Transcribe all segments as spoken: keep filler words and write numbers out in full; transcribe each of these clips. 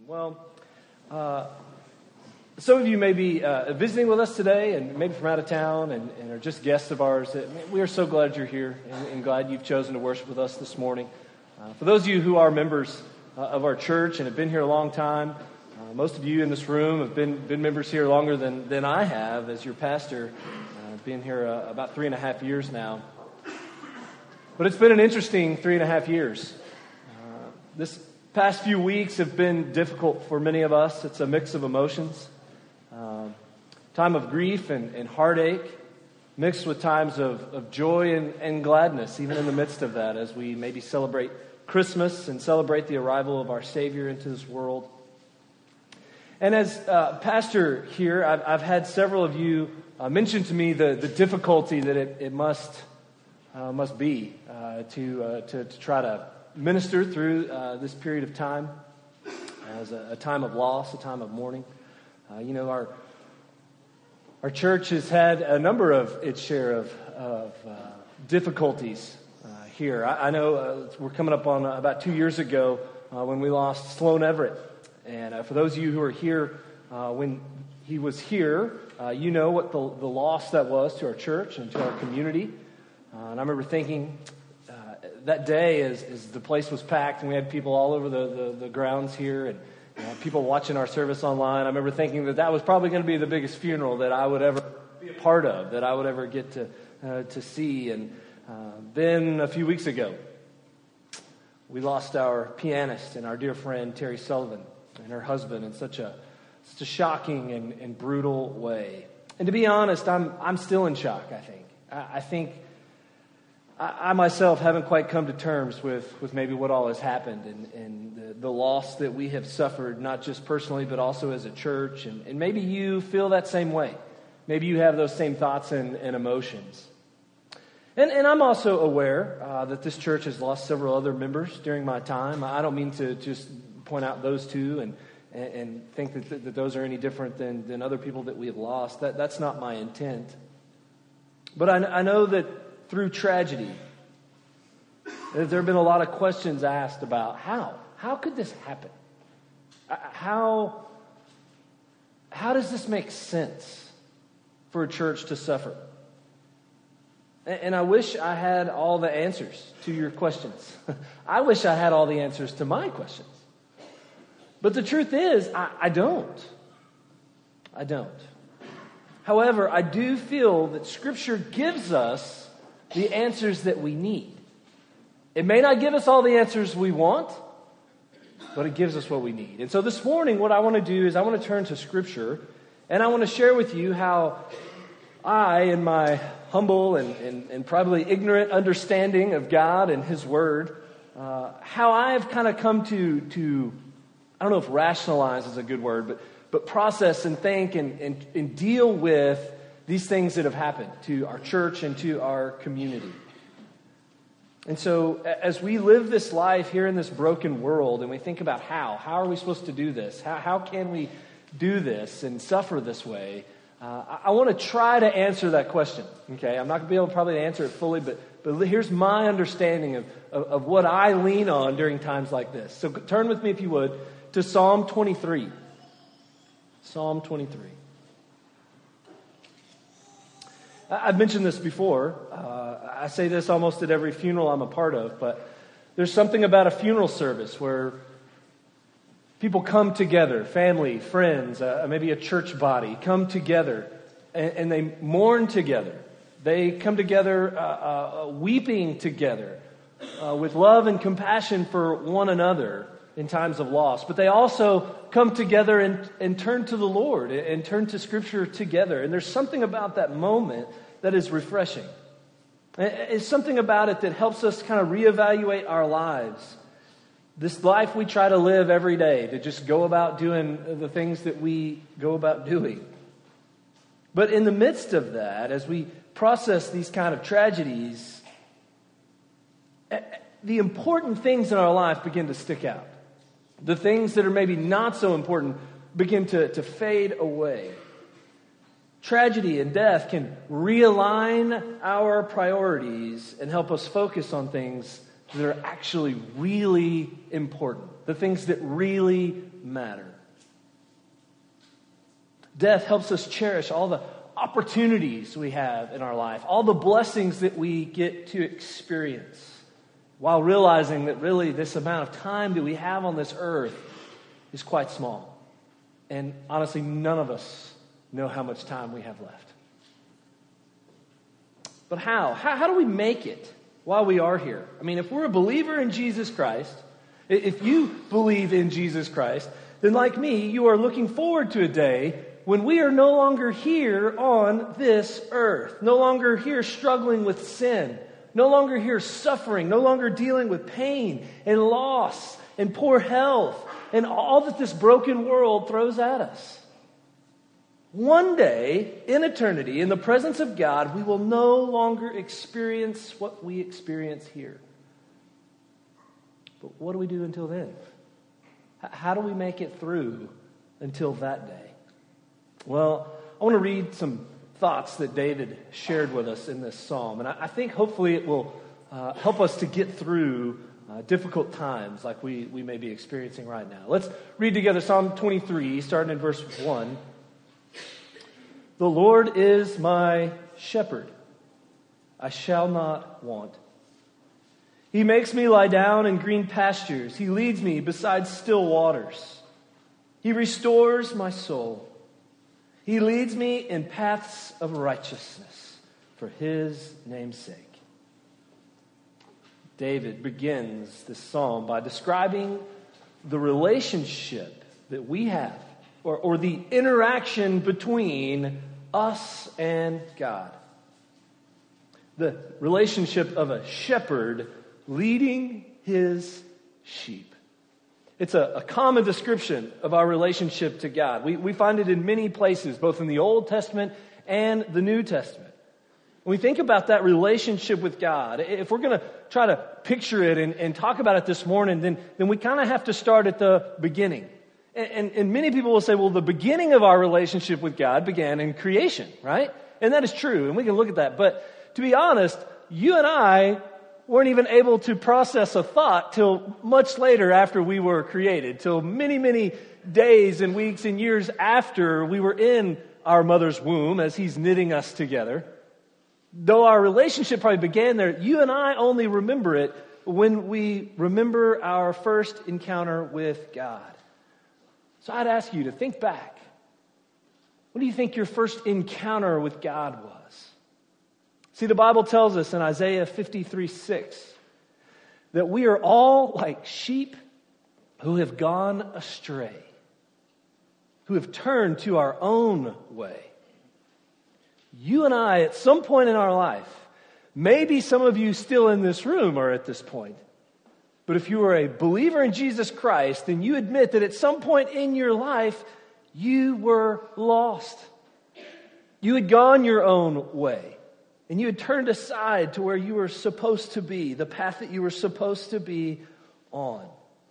Well, uh, some of you may be uh, visiting with us today and maybe from out of town and, and are just guests of ours. We are so glad you're here and, and glad you've chosen to worship with us this morning. Uh, for those of you who are members uh, of our church and have been here a long time, uh, most of you in this room have been, been members here longer than, than I have as your pastor. Uh, I've been here uh, about three and a half years now. But it's been an interesting three and a half years. Uh, this past few weeks have been difficult for many of us. It's a mix of emotions. Uh, time of grief and, and heartache, mixed with times of, of joy and, and gladness, even in the midst of that, as we maybe celebrate Christmas and celebrate the arrival of our Savior into this world. And as uh, pastor here, I've, I've had several of you uh, mention to me the, the difficulty that it, it must uh, must be uh, to, uh, to to try to minister through uh, this period of time as a, a time of loss, a time of mourning. Uh, you know, our our church has had a number of its share of, of uh, difficulties uh, here. I, I know uh, we're coming up on uh, about two years ago uh, when we lost Sloan Everett. And uh, for those of you who are here, uh, when he was here, uh, you know what the, the loss that was to our church and to our community. Uh, and I remember thinking uh, that day as, as the place was packed and we had people all over the, the, the grounds here and uh, people watching our service online, I remember thinking that that was probably going to be the biggest funeral that I would ever be a part of, that I would ever get to uh, to see. And uh, then a few weeks ago, we lost our pianist and our dear friend Terry Sullivan and her husband in such a such a shocking and, and brutal way. And to be honest, I'm I'm still in shock. I think I, I think I, I myself haven't quite come to terms with, with maybe what all has happened and, and the, the loss that we have suffered, not just personally but also as a church. And, and maybe you feel that same way. Maybe you have those same thoughts and, and emotions. And, and I'm also aware uh, that this church has lost several other members during my time. I don't mean to just point out those two and, and, and think that, that those are any different than, than other people that we have lost. That, that's not my intent. But I, I know that through tragedy, there have been a lot of questions asked about how. How could this happen? How, how does this make sense for a church to suffer? And, and I wish I had all the answers to your questions. I wish I had all the answers to my questions. But the truth is, I, I don't. I don't. However, I do feel that Scripture gives us the answers that we need. It may not give us all the answers we want, but it gives us what we need. And so this morning, what I want to do is I want to turn to Scripture, and I want to share with you how I, in my humble and, and, and probably ignorant understanding of God and His Word, uh, how I have kind of come to, to, I don't know if rationalize is a good word, but, but process and think and, and, and deal with these things that have happened to our church and to our community. And so as we live this life here in this broken world and we think about how, how are we supposed to do this? How, how can we do this and suffer this way? Uh, I, I want to try to answer that question. Okay, I'm not going to be able to probably answer it fully, but, but here's my understanding of, of, of what I lean on during times like this. So turn with me, if you would, to Psalm twenty-three. Psalm twenty-three. I've mentioned this before. Uh, I say this almost at every funeral I'm a part of, but there's something about a funeral service where people come together, family, friends, uh, maybe a church body, come together and, and they mourn together. They come together uh, uh, weeping together uh, with love and compassion for one another in times of loss. But they also come together and, and turn to the Lord and, and turn to Scripture together. And there's something about that moment that is refreshing. It's something about it that helps us kind of reevaluate our lives. This life we try to live every day, to just go about doing the things that we go about doing. But in the midst of that, as we process these kind of tragedies, the important things in our life begin to stick out. The things that are maybe not so important begin to, to fade away. Tragedy and death can realign our priorities and help us focus on things that are actually really important, the things that really matter. Death helps us cherish all the opportunities we have in our life, all the blessings that we get to experience, while realizing that really this amount of time that we have on this earth is quite small. And honestly, none of us know how much time we have left. But how? How, how do we make it while we are here? I mean, if we're a believer in Jesus Christ, if you believe in Jesus Christ, then like me, you are looking forward to a day when we are no longer here on this earth, no longer here struggling with sin, no longer here suffering, no longer dealing with pain and loss and poor health and all that this broken world throws at us. One day, in eternity, in the presence of God, we will no longer experience what we experience here. But what do we do until then? How do we make it through until that day? Well, I want to read some thoughts that David shared with us in this psalm. And I think hopefully it will uh, help us to get through uh, difficult times like we, we may be experiencing right now. Let's read together Psalm twenty-three, starting in verse one. The Lord is my shepherd. I shall not want. He makes me lie down in green pastures. He leads me beside still waters. He restores my soul. He leads me in paths of righteousness for His name's sake. David begins this psalm by describing the relationship that we have, or, or the interaction between us and God. The relationship of a shepherd leading his sheep. It's a, a common description of our relationship to God. We, we find it in many places, both in the Old Testament and the New Testament. When we think about that relationship with God, if we're going to try to picture it and, and talk about it this morning, then, then we kind of have to start at the beginning. And, and, and many people will say, well, the beginning of our relationship with God began in creation, right? And that is true, and we can look at that. But to be honest, you and I weren't even able to process a thought till much later after we were created, till many, many days and weeks and years after we were in our mother's womb as He's knitting us together. Though our relationship probably began there, you and I only remember it when we remember our first encounter with God. So I'd ask you to think back. What do you think your first encounter with God was? See, the Bible tells us in Isaiah fifty-three six that we are all like sheep who have gone astray, who have turned to our own way. You and I, at some point in our life, maybe some of you still in this room are at this point, but if you are a believer in Jesus Christ, then you admit that at some point in your life, you were lost. You had gone your own way, and you had turned aside to where you were supposed to be, the path that you were supposed to be on.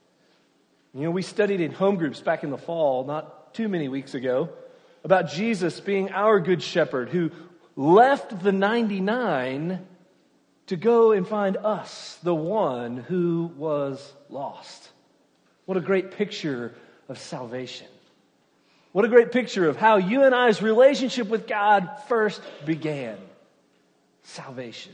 You know, we studied in home groups back in the fall, not too many weeks ago, about Jesus being our good shepherd who left the ninety-nine to go and find us, the one who was lost. What a great picture of salvation. What a great picture of how you and I's relationship with God first began. Salvation.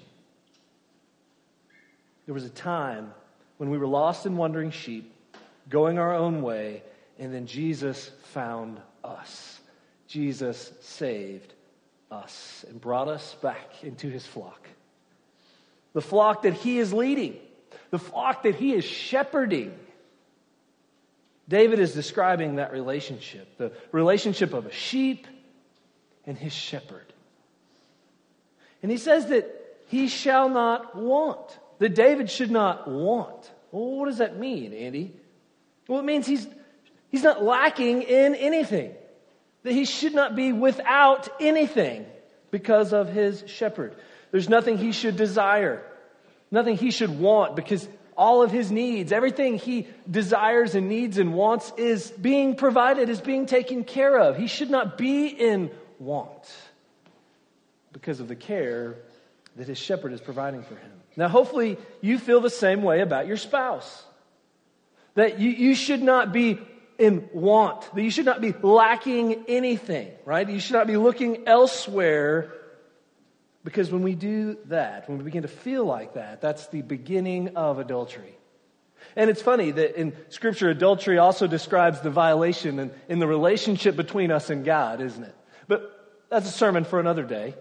There was a time when we were lost and wandering sheep, going our own way, and then Jesus found us. Jesus saved us and brought us back into His flock. The flock that He is leading. The flock that He is shepherding. David is describing that relationship. The relationship of a sheep and his shepherd. And he says that he shall not want. That David should not want. Well, what does that mean, Andy? Well, it means he's, he's not lacking in anything. That he should not be without anything because of his shepherd. There's nothing he should desire. Nothing he should want, because all of his needs, everything he desires and needs and wants is being provided, is being taken care of. He should not be in want because of the care that his shepherd is providing for him. Now, hopefully you feel the same way about your spouse. That you, you should not be in want, that you should not be lacking anything, right? You should not be looking elsewhere, because when we do that, when we begin to feel like that, that's the beginning of adultery. And it's funny that in Scripture, adultery also describes the violation in, in the relationship between us and God, isn't it? But that's a sermon for another day.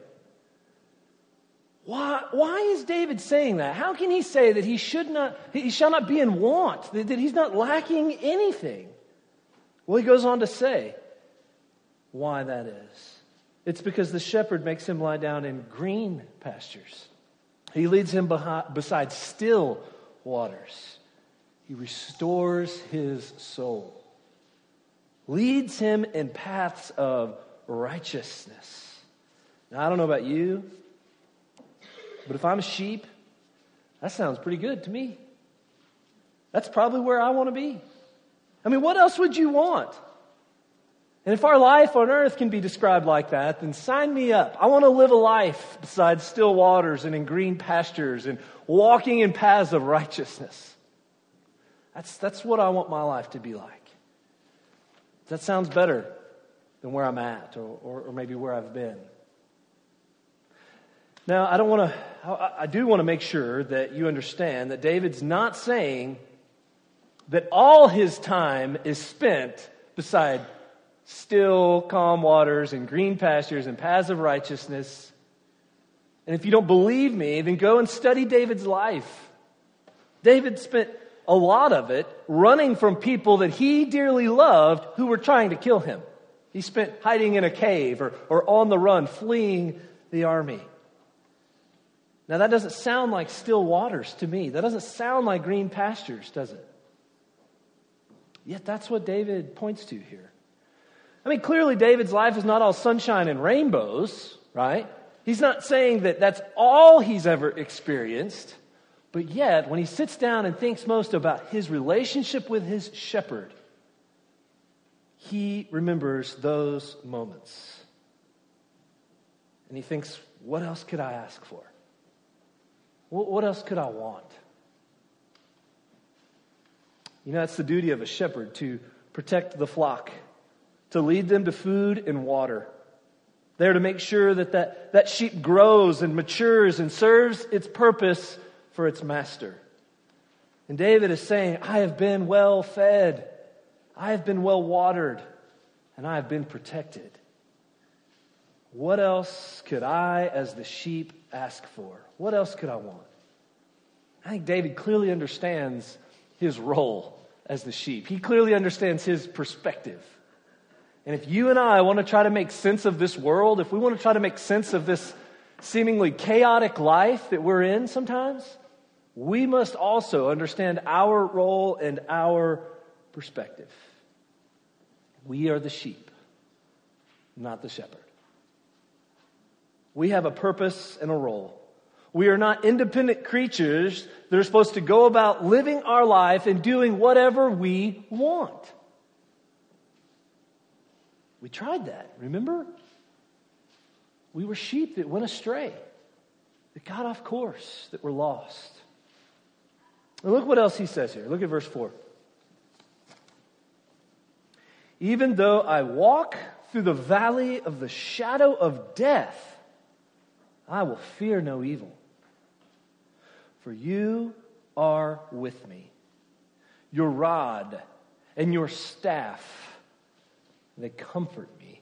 Why, why is David saying that? How can he say that he should not, he shall not be in want, that, that he's not lacking anything? Well, he goes on to say why that is. It's because the shepherd makes him lie down in green pastures. He leads him behind, beside still waters. He restores his soul. Leads him in paths of righteousness. Now, I don't know about you, but if I'm a sheep, that sounds pretty good to me. That's probably where I want to be. I mean, what else would you want? And if our life on earth can be described like that, then sign me up. I want to live a life beside still waters and in green pastures and walking in paths of righteousness. That's, that's what I want my life to be like. That sounds better than where I'm at or, or, or maybe where I've been. Now, I don't want to, I, I do want to make sure that you understand that David's not saying that all his time is spent beside still, calm waters and green pastures and paths of righteousness. And if you don't believe me, then go and study David's life. David spent a lot of it running from people that he dearly loved who were trying to kill him. He spent hiding in a cave or, or on the run, fleeing the army. Now that doesn't sound like still waters to me. That doesn't sound like green pastures, does it? Yet that's what David points to here. I mean, clearly David's life is not all sunshine and rainbows, right? He's not saying that that's all he's ever experienced. But yet, when he sits down and thinks most about his relationship with his shepherd, he remembers those moments. And he thinks, what else could I ask for? What else could I want? You know, it's the duty of a shepherd to protect the flock, to lead them to food and water. They're to make sure that that, that sheep grows and matures and serves its purpose for its master. And David is saying, I have been well fed, I have been well watered, and I have been protected. What else could I, as the sheep, ask for? What else could I want? I think David clearly understands his role as the sheep. He clearly understands his perspective. And if you and I want to try to make sense of this world, if we want to try to make sense of this seemingly chaotic life that we're in sometimes, we must also understand our role and our perspective. We are the sheep, not the shepherd. We have a purpose and a role. We are not independent creatures that are supposed to go about living our life and doing whatever we want. We tried that, remember? We were sheep that went astray, that got off course, that were lost. And look what else he says here. Look at verse four. Even though I walk through the valley of the shadow of death, I will fear no evil. For you are with me. Your rod and your staff, they comfort me.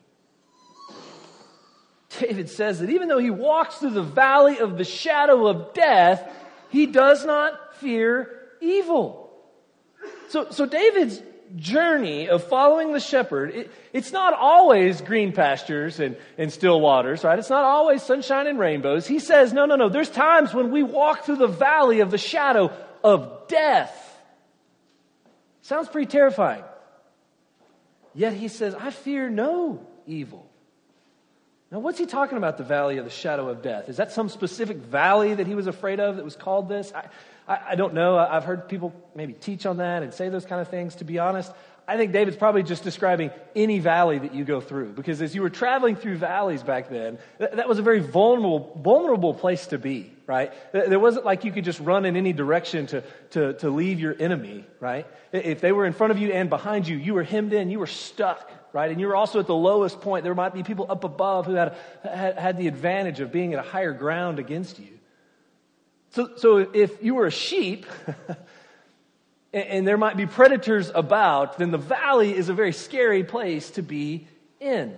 David says that even though he walks through the valley of the shadow of death, he does not fear evil. So, so David's journey of following the shepherd, it, it's not always green pastures and, and still waters, right? It's not always sunshine and rainbows. He says, no, no, no. There's times when we walk through the valley of the shadow of death. Sounds pretty terrifying. Yet he says, I fear no evil. Now, what's he talking about, the valley of the shadow of death? Is that some specific valley that he was afraid of that was called this? I, I, I don't know. I've heard people maybe teach on that and say those kind of things. To be honest, I think David's probably just describing any valley that you go through, because as you were traveling through valleys back then, th- that was a very vulnerable, vulnerable place to be, right? There wasn't like you could just run in any direction to, to, to leave your enemy, right? If they were in front of you and behind you, you were hemmed in, you were stuck, right? And you were also at the lowest point. There might be people up above who had, had, had the advantage of being at a higher ground against you. So, so if you were a sheep, and there might be predators about, then the valley is a very scary place to be in.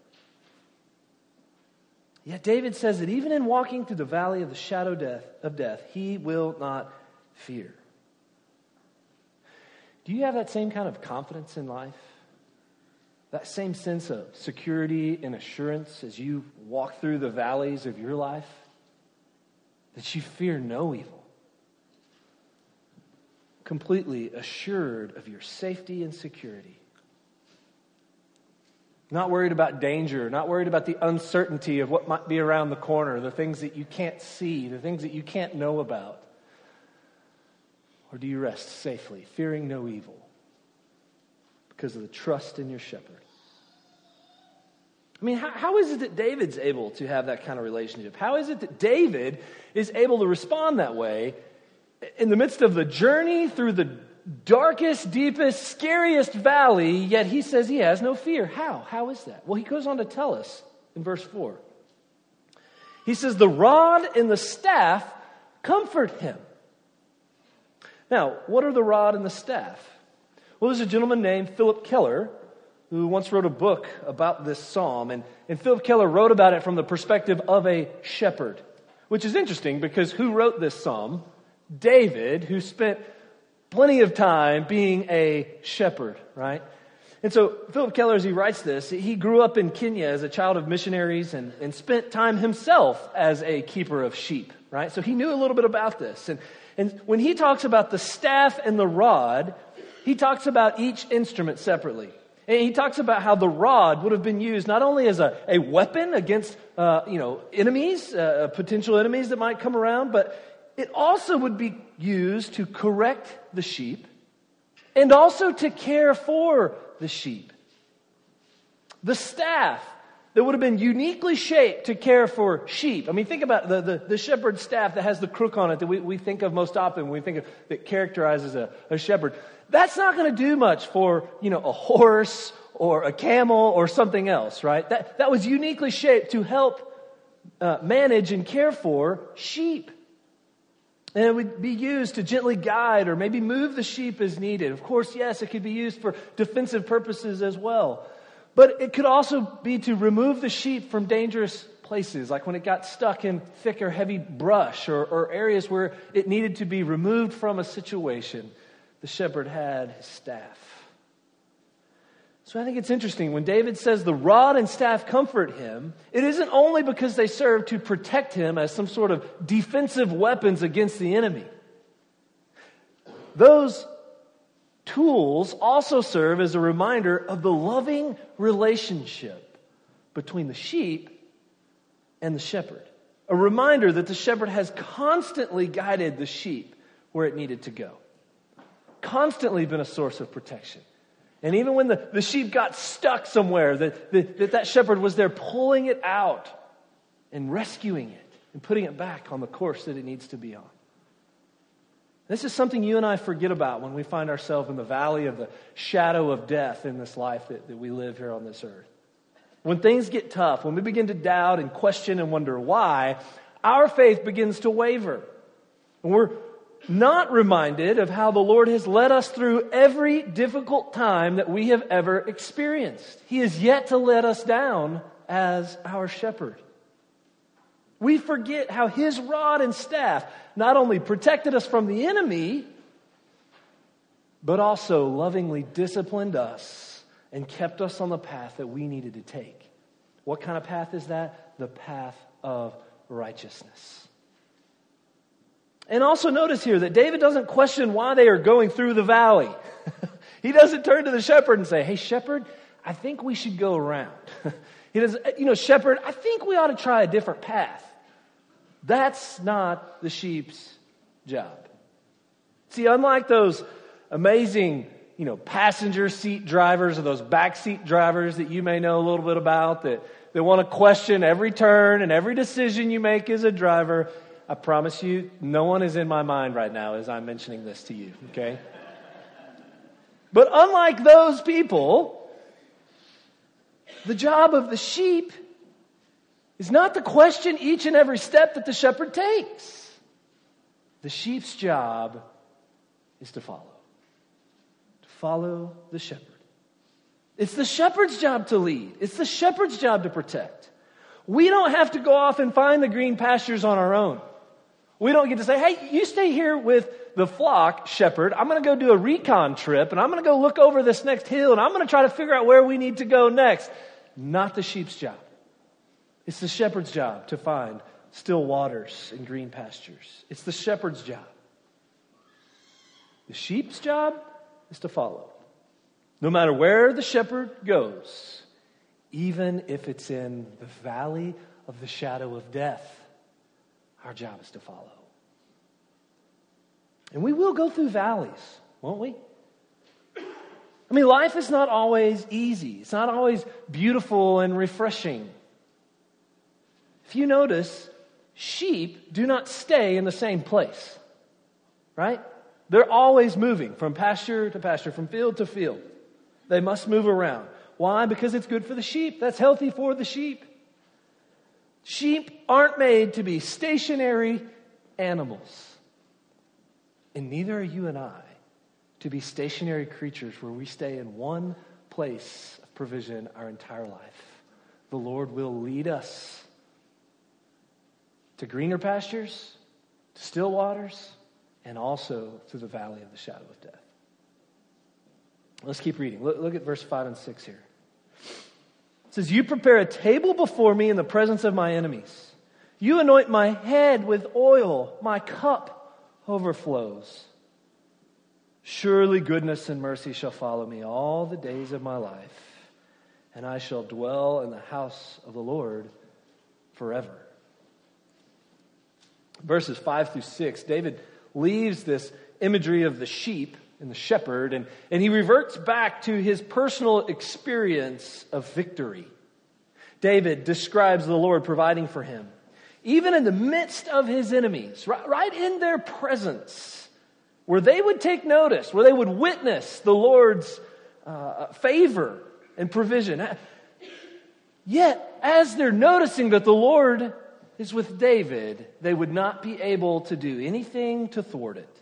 Yet David says that even in walking through the valley of the shadow of death, of death, he will not fear. Do you have that same kind of confidence in life? That same sense of security and assurance as you walk through the valleys of your life? That you fear no evil? Completely assured of your safety and security. Not worried about danger, not worried about the uncertainty of what might be around the corner, the things that you can't see, the things that you can't know about. Or do you rest safely, fearing no evil, because of the trust in your shepherd? I mean, how, how is it that David's able to have that kind of relationship? How is it that David is able to respond that way in the midst of the journey through the darkest, deepest, scariest valley, yet he says he has no fear? How? How is that? Well, he goes on to tell us in verse four. He says, the rod and the staff comfort him. Now, what are the rod and the staff? Well, there's a gentleman named Philip Keller who once wrote a book about this psalm, and, and Philip Keller wrote about it from the perspective of a shepherd, which is interesting because who wrote this psalm? David, who spent plenty of time being a shepherd, right? And so Philip Keller, as he writes this, he grew up in Kenya as a child of missionaries and, and spent time himself as a keeper of sheep, right? So he knew a little bit about this. And, and when he talks about the staff and the rod, he talks about each instrument separately. And he talks about how the rod would have been used not only as a, a weapon against, uh, you know, enemies, uh, potential enemies that might come around, but it also would be used to correct the sheep and also to care for the sheep. The staff that would have been uniquely shaped to care for sheep. I mean, think about the, the, the shepherd's staff that has the crook on it that we, we think of most often when we think of that characterizes a, a shepherd. That's not going to do much for, you know, a horse or a camel or something else, right? That, that was uniquely shaped to help uh, manage and care for sheep. And it would be used to gently guide or maybe move the sheep as needed. Of course, yes, it could be used for defensive purposes as well. But it could also be to remove the sheep from dangerous places, like when it got stuck in thick or heavy brush or, or areas where it needed to be removed from a situation. The shepherd had his staff. So I think it's interesting when David says the rod and staff comfort him, it isn't only because they serve to protect him as some sort of defensive weapons against the enemy. Those tools also serve as a reminder of the loving relationship between the sheep and the shepherd. A reminder that the shepherd has constantly guided the sheep where it needed to go. Constantly been a source of protection. And even when the, the sheep got stuck somewhere, that, that that shepherd was there pulling it out and rescuing it and putting it back on the course that it needs to be on. This is something you and I forget about when we find ourselves in the valley of the shadow of death in this life that, that we live here on this earth. When things get tough, when we begin to doubt and question and wonder why, our faith begins to waver. And we're not reminded of how the Lord has led us through every difficult time that we have ever experienced. He is yet to let us down as our shepherd. We forget how His rod and staff not only protected us from the enemy, but also lovingly disciplined us and kept us on the path that we needed to take. What kind of path is that? The path of righteousness. And also notice here that David doesn't question why they are going through the valley. He doesn't turn to the shepherd and say, hey, shepherd, I think we should go around. He doesn't, you know, shepherd, I think we ought to try a different path. That's not the sheep's job. See, unlike those amazing you know, passenger seat drivers or those back seat drivers that you may know a little bit about that, that want to question every turn and every decision you make as a driver, I promise you, no one is in my mind right now as I'm mentioning this to you, okay? But unlike those people, the job of the sheep is not to question each and every step that the shepherd takes. The sheep's job is to follow. To follow the shepherd. It's the shepherd's job to lead. It's the shepherd's job to protect. We don't have to go off and find the green pastures on our own. We don't get to say, hey, you stay here with the flock, shepherd. I'm going to go do a recon trip, and I'm going to go look over this next hill, and I'm going to try to figure out where we need to go next. Not the sheep's job. It's the shepherd's job to find still waters and green pastures. It's the shepherd's job. The sheep's job is to follow. No matter where the shepherd goes, even if it's in the valley of the shadow of death, our job is to follow. And we will go through valleys, won't we? I mean, life is not always easy. It's not always beautiful and refreshing. If you notice, sheep do not stay in the same place, right? They're always moving from pasture to pasture, from field to field. They must move around. Why? Because it's good for the sheep. That's healthy for the sheep. Sheep aren't made to be stationary animals. And neither are you and I to be stationary creatures where we stay in one place of provision our entire life. The Lord will lead us to greener pastures, to still waters, and also through the valley of the shadow of death. Let's keep reading. Look, look at verse five and six here. It says, you prepare a table before me in the presence of my enemies. You anoint my head with oil. My cup overflows. Surely goodness and mercy shall follow me all the days of my life, and I shall dwell in the house of the Lord forever. Verses five through six, David leaves this imagery of the sheep and the shepherd, and, and he reverts back to his personal experience of victory. David describes the Lord providing for him, even in the midst of his enemies, right, right in their presence, where they would take notice, where they would witness the Lord's uh, favor and provision. Yet, as they're noticing that the Lord is with David, they would not be able to do anything to thwart it.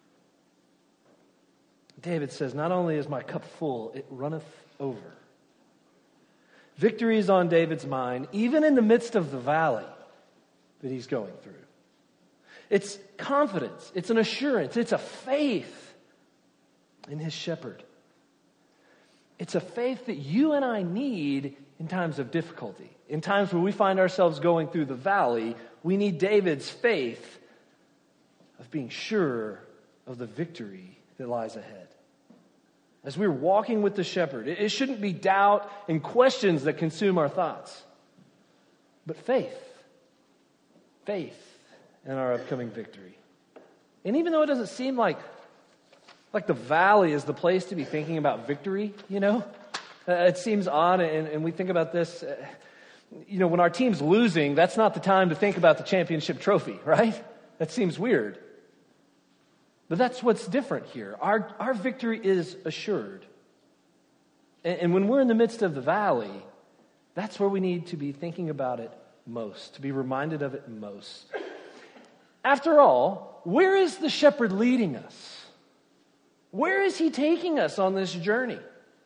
David says, not only is my cup full, it runneth over. Victory is on David's mind, even in the midst of the valley that he's going through. It's confidence, it's an assurance, it's a faith in his shepherd. It's a faith that you and I need in times of difficulty. In times where we find ourselves going through the valley, we need David's faith of being sure of the victory that lies ahead. As we're walking with the shepherd, it shouldn't be doubt and questions that consume our thoughts, but faith. Faith in our upcoming victory. And even though it doesn't seem like, like the valley is the place to be thinking about victory, you know, uh, it seems odd, and, and we think about this, uh, you know, when our team's losing, that's not the time to think about the championship trophy, right? That seems weird. But that's what's different here. Our, our victory is assured. And, and when we're in the midst of the valley, that's where we need to be thinking about it most, to be reminded of it most. After all, where is the shepherd leading us? Where is he taking us on this journey?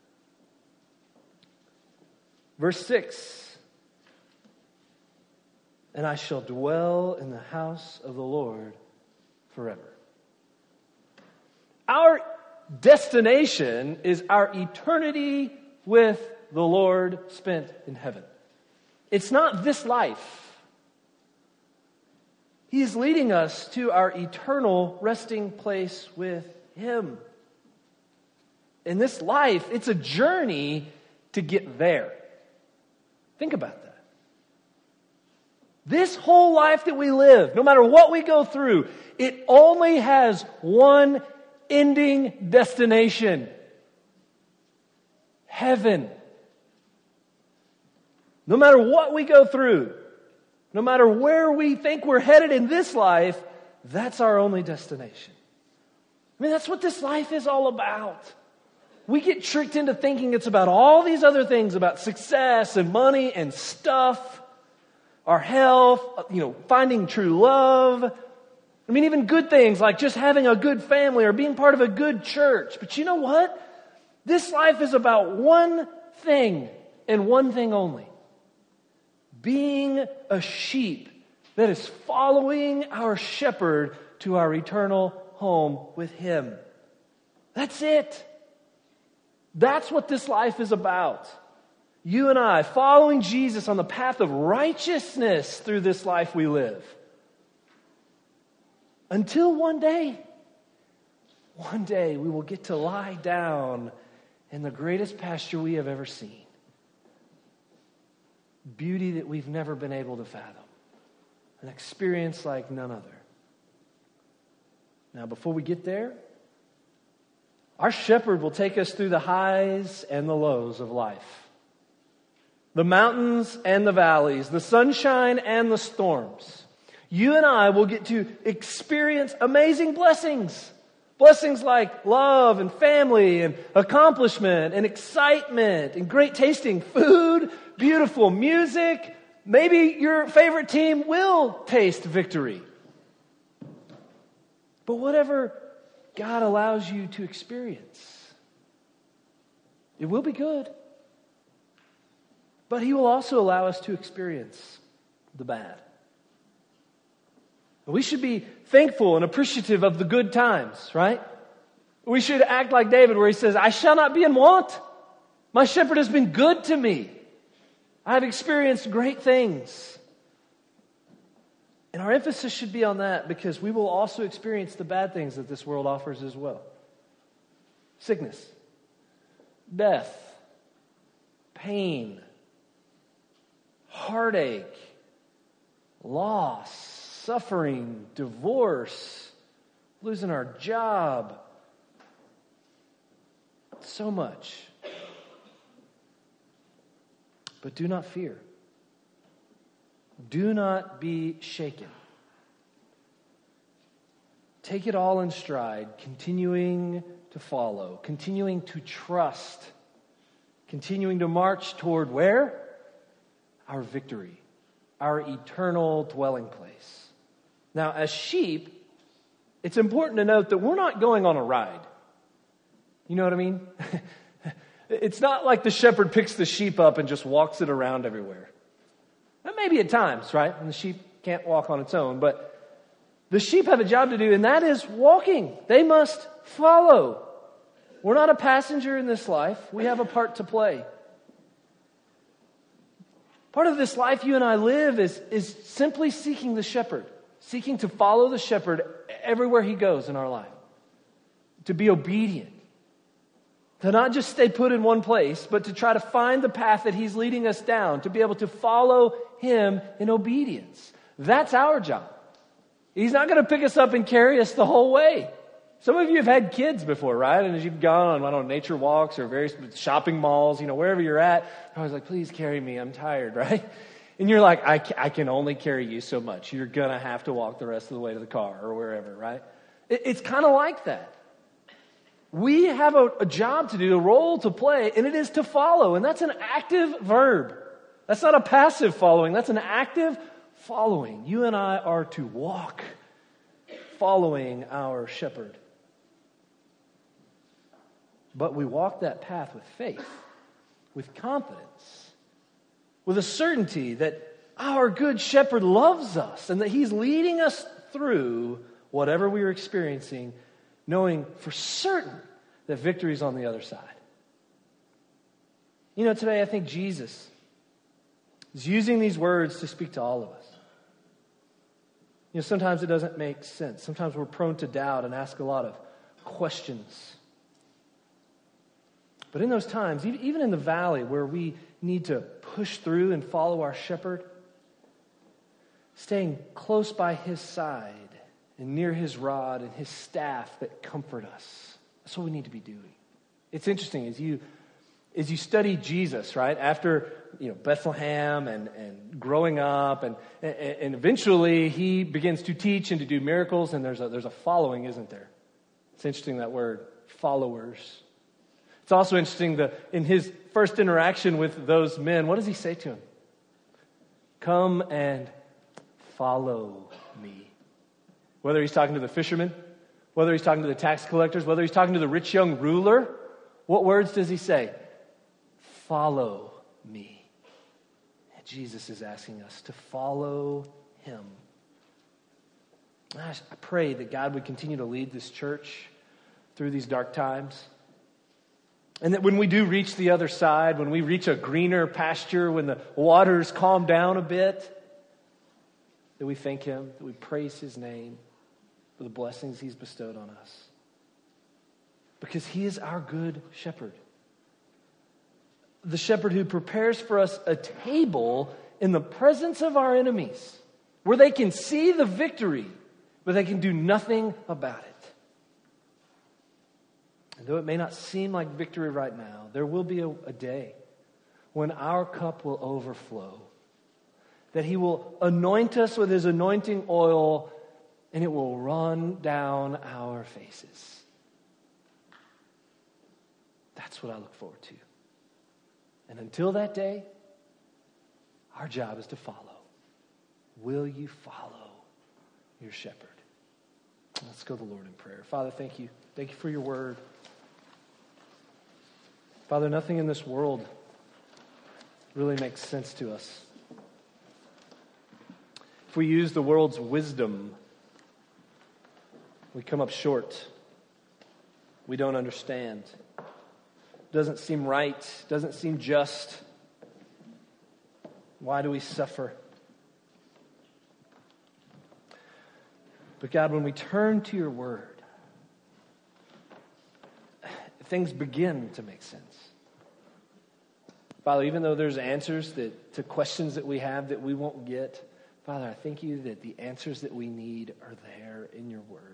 Verse six, and I shall dwell in the house of the Lord forever. Our destination is our eternity with the Lord spent in heaven. It's not this life. He is leading us to our eternal resting place with Him. In this life, it's a journey to get there. Think about that. This whole life that we live, no matter what we go through, it only has one ending destination. heaven. No matter what we go through, no matter where we think we're headed in this life, that's our only destination. I mean, that's what this life is all about. We get tricked into thinking it's about all these other things, about success and money and stuff, our health, you know, finding true love. I mean, even good things like just having a good family or being part of a good church. But you know what? This life is about one thing and one thing only. Being a sheep that is following our shepherd to our eternal home with him. That's it. That's what this life is about. You and I following Jesus on the path of righteousness through this life we live. Until one day, one day we will get to lie down in the greatest pasture we have ever seen. Beauty that we've never been able to fathom. An experience like none other. Now, before we get there, our shepherd will take us through the highs and the lows of life. The mountains and the valleys, the sunshine and the storms. You and I will get to experience amazing blessings. Blessings like love and family and accomplishment and excitement and great tasting food, beautiful music. Maybe your favorite team will taste victory. But whatever God allows you to experience, it will be good. But He will also allow us to experience the bad. We should be thankful and appreciative of the good times, right? We should act like David where he says, I shall not be in want. My shepherd has been good to me. I have experienced great things. And our emphasis should be on that because we will also experience the bad things that this world offers as well. Sickness, death, pain, heartache, loss, suffering, divorce, losing our job. So much. But do not fear. Do not be shaken. Take it all in stride, continuing to follow, continuing to trust, continuing to march toward where? Our victory, our eternal dwelling place. Now, as sheep, it's important to note that we're not going on a ride. You know what I mean? It's not like the shepherd picks the sheep up and just walks it around everywhere. That may be at times, right? And the sheep can't walk on its own. But the sheep have a job to do, and that is walking. They must follow. We're not a passenger in this life. We have a part to play. Part of this life you and I live is, is simply seeking the shepherd. Seeking to follow the shepherd everywhere he goes in our life. To be obedient. To not just stay put in one place, but to try to find the path that he's leading us down. To be able to follow him in obedience. That's our job. He's not going to pick us up and carry us the whole way. Some of you have had kids before, right? And as you've gone on, I don't know, nature walks or various shopping malls, you know, wherever you're at, I was like, please carry me, I'm tired, right? And you're like, I, I can only carry you so much. You're going to have to walk the rest of the way to the car or wherever, right? It, it's kind of like that. We have a, a job to do, a role to play, and it is to follow. And that's an active verb. That's not a passive following. That's an active following. You and I are to walk following our shepherd. But we walk that path with faith, with confidence, with a certainty that our good shepherd loves us and that he's leading us through whatever we are experiencing, knowing for certain that victory is on the other side. You know, today I think Jesus is using these words to speak to all of us. You know, sometimes it doesn't make sense. Sometimes we're prone to doubt and ask a lot of questions. But in those times, even in the valley where we need to push through and follow our shepherd, staying close by his side and near his rod and his staff that comfort us. That's what we need to be doing. It's interesting, as you as you study Jesus, right, after you know Bethlehem and, and growing up, and, and eventually he begins to teach and to do miracles, and there's a, there's a following, isn't there? It's interesting, that word, followers. It's also interesting that in his first interaction with those men, what does he say to them? Come and follow me. Whether he's talking to the fishermen, whether he's talking to the tax collectors, whether he's talking to the rich young ruler, what words does he say? Follow me. And Jesus is asking us to follow him. I pray that God would continue to lead this church through these dark times. And that when we do reach the other side, when we reach a greener pasture, when the waters calm down a bit, that we thank him, that we praise his name for the blessings he's bestowed on us. Because he is our good shepherd. The shepherd who prepares for us a table in the presence of our enemies, where they can see the victory, but they can do nothing about it. And though it may not seem like victory right now, there will be a, a day when our cup will overflow, that he will anoint us with his anointing oil, and it will run down our faces. That's what I look forward to. And until that day, our job is to follow. Will you follow your shepherd? Let's go to the Lord in prayer. Father, thank you. Thank you for your word. Father, nothing in this world really makes sense to us. If we use the world's wisdom, we come up short. We don't understand. Doesn't seem right. Doesn't seem just. Why do we suffer? But God, when we turn to your word, things begin to make sense. Father, even though there's answers that to questions that we have that we won't get, Father, I thank you that the answers that we need are there in your word.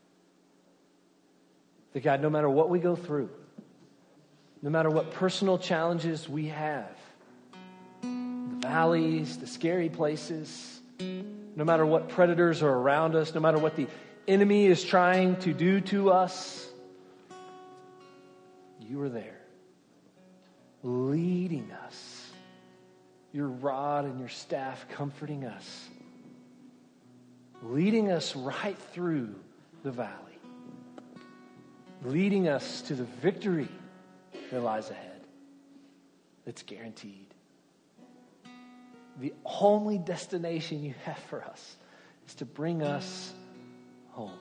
That God, no matter what we go through, no matter what personal challenges we have, the valleys, the scary places, no matter what predators are around us, no matter what the enemy is trying to do to us, you are there, leading us, your rod and your staff comforting us, leading us right through the valley, leading us to the victory that lies ahead, that's guaranteed. The only destination you have for us is to bring us home.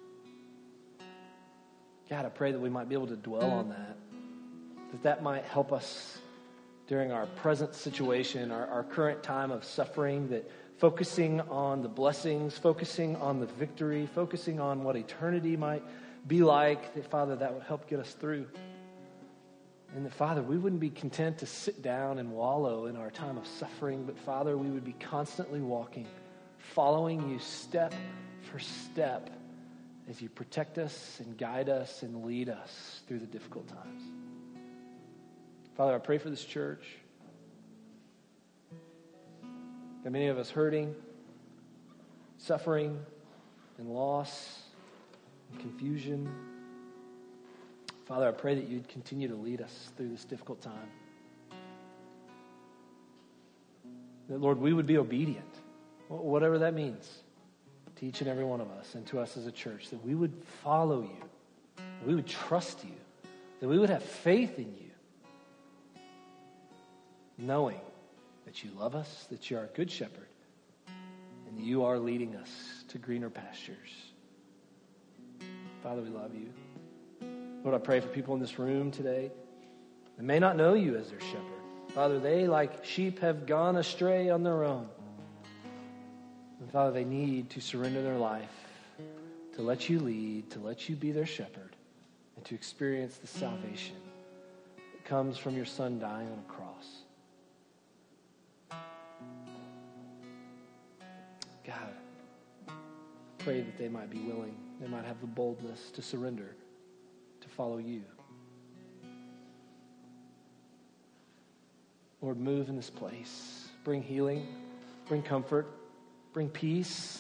God, I pray that we might be able to dwell on that, that that might help us during our present situation, our, our current time of suffering, that focusing on the blessings, focusing on the victory, focusing on what eternity might be like, that, Father, that would help get us through. And that, Father, we wouldn't be content to sit down and wallow in our time of suffering, but, Father, we would be constantly walking, following you step for step as you protect us and guide us and lead us through the difficult times. Father, I pray for this church. There are many of us hurting, suffering, and loss, and confusion. Father, I pray that you'd continue to lead us through this difficult time. That, Lord, we would be obedient, whatever that means, to each and every one of us and to us as a church, that we would follow you, that we would trust you, that we would have faith in you, knowing that you love us, that you are a good shepherd, and that you are leading us to greener pastures. Father, we love you. Lord, I pray for people in this room today that may not know you as their shepherd. Father, they, like sheep, have gone astray on their own. And Father, they need to surrender their life to let you lead, to let you be their shepherd, and to experience the salvation that comes from your Son dying on a cross. God, pray that they might be willing, they might have the boldness to surrender, to follow you. Lord, move in this place. Bring healing, bring comfort, bring peace.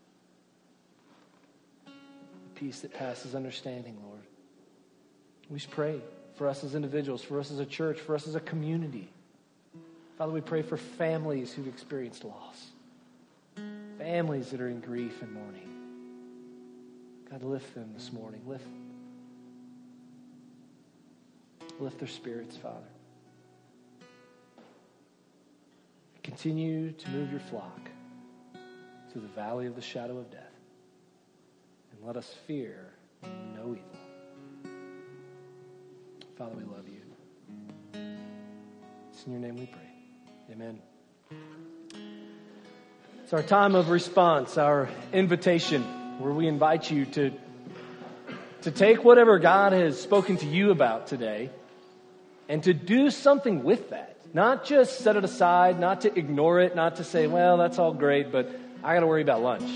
Peace that passes understanding, Lord. We just pray for us as individuals, for us as a church, for us as a community. Father, we pray for families who've experienced loss, families that are in grief and mourning. God, lift them this morning. Lift, lift their spirits, Father. Continue to move your flock through the valley of the shadow of death. And let us fear no evil. Father, we love you. It's in your name we pray. Amen. It's our time of response, our invitation, where we invite you to, to take whatever God has spoken to you about today and to do something with that. Not just set it aside, not to ignore it, not to say, well, that's all great, but I got to worry about lunch.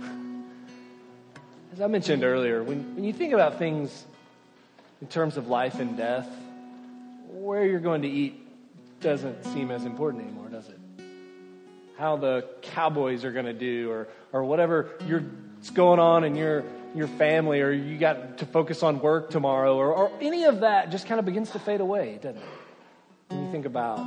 As I mentioned earlier, when, when you think about things in terms of life and death, where you're going to eat doesn't seem as important anymore, does it? How the Cowboys are going to do, or or whatever you're, going on in your your family, or you got to focus on work tomorrow, or, or any of that just kind of begins to fade away, doesn't it? When you think about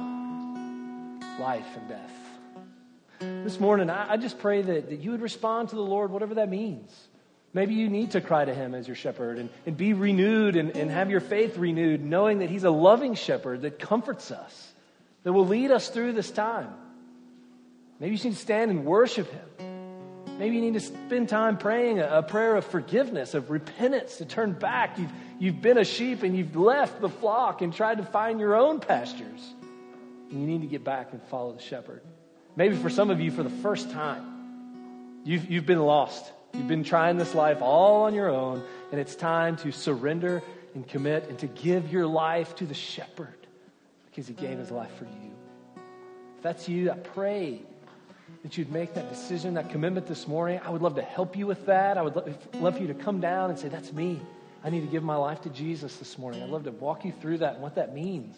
life and death. This morning, I, I just pray that, that you would respond to the Lord, whatever that means. Maybe you need to cry to him as your shepherd and, and be renewed and, and have your faith renewed, knowing that he's a loving shepherd that comforts us, that will lead us through this time. Maybe you need to stand and worship him. Maybe you need to spend time praying a, a prayer of forgiveness, of repentance, to turn back. You've, you've been a sheep and you've left the flock and tried to find your own pastures. And you need to get back and follow the shepherd. Maybe for some of you, for the first time, you've, you've been lost. You've been trying this life all on your own, and it's time to surrender and commit and to give your life to the shepherd because he gave his life for you. If that's you, I pray that you'd make that decision, that commitment this morning. I would love to help you with that. I would love, love for you to come down and say, that's me. I need to give my life to Jesus this morning. I'd love to walk you through that and what that means.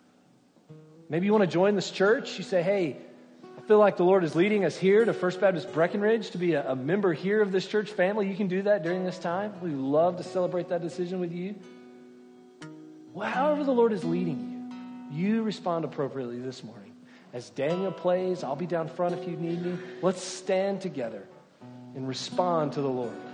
Maybe you want to join this church. You say, hey, I feel like the Lord is leading us here to First Baptist Breckenridge to be a, a member here of this church family. You can do that during this time. We'd love to celebrate that decision with you. Well, however the Lord is leading you, you respond appropriately this morning. As Daniel plays, I'll be down front if you need me. Let's stand together and respond to the Lord.